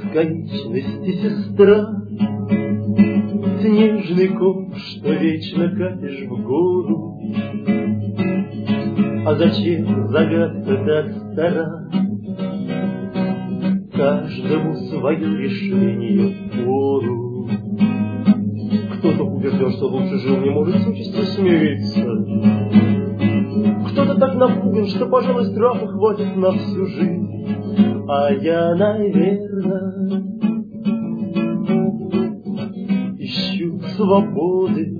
бесконечности сестра, снежный ком, что вечно катишь в гору. А зачем загадка так стара? Каждому свое решение впору. Кто-то убежден, что лучше жил, не может с участью смириться. Кто-то так напуган, что, пожалуй, страха хватит на всю жизнь. А я, наверное, ищу свободы,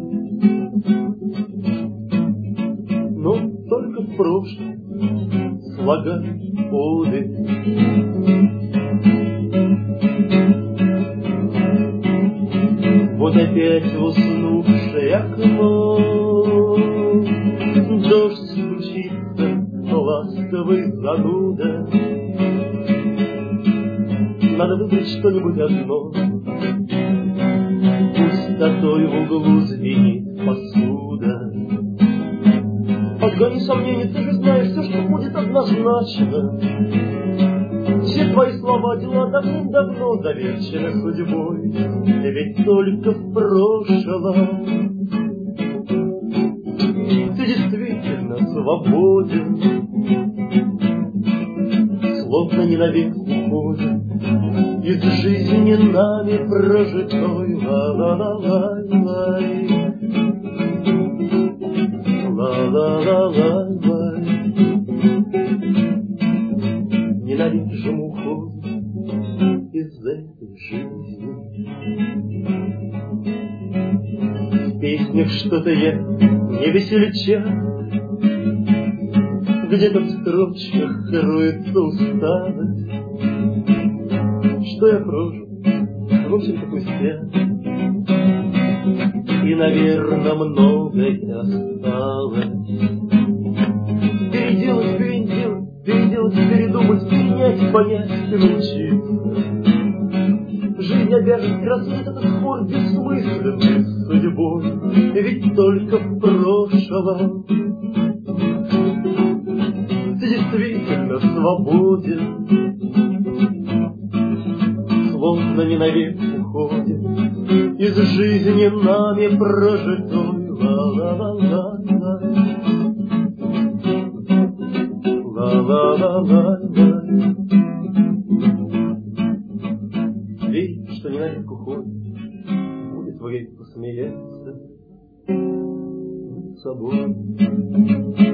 но только в прошлом слагаю оды. Вот опять в уснувшее окно дождь стучится, ласковый зануда. Надо выбрать что-нибудь одно. Пустотой в углу звенит посуда. Отгони сомнения, ты же знаешь, все, что будет, однозначно. Все твои слова, дела давным-давно заверчены судьбой. Ты ведь только в прошлом. Ты действительно свободен, словно не навек уходит из жизни нами прожитой. Ла-ла-ла-лай-лай, ла-ла-ла-лай-лай. Ненавижу уход из этой жизни. В песнях что-то я не весельчак, где-то в строчках кроется усталость. Что я прожил, в общем-то пустяк, и, наверное, многое осталось. Переделать, передумать, перенять, понять, научиться. Жизнь обяжет рассвет этот спор бессмысленный с судьбой, ведь только в прошлом ты действительно свободен, словно не навек уходит из жизни нами прожитой. Ла-ла-ла-ла-лай, ла-ла-ла-лай-лай. Верь, что не навек уходит, будет время посмеяться над собой.